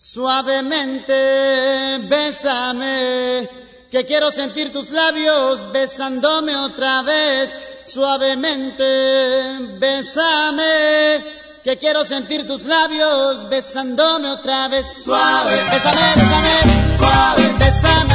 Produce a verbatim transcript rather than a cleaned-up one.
Suavemente, bésame, que quiero sentir tus labios besándome otra vez. Suavemente, bésame, que quiero sentir tus labios besándome otra vez. Suave, bésame, bésame, suave, bésame.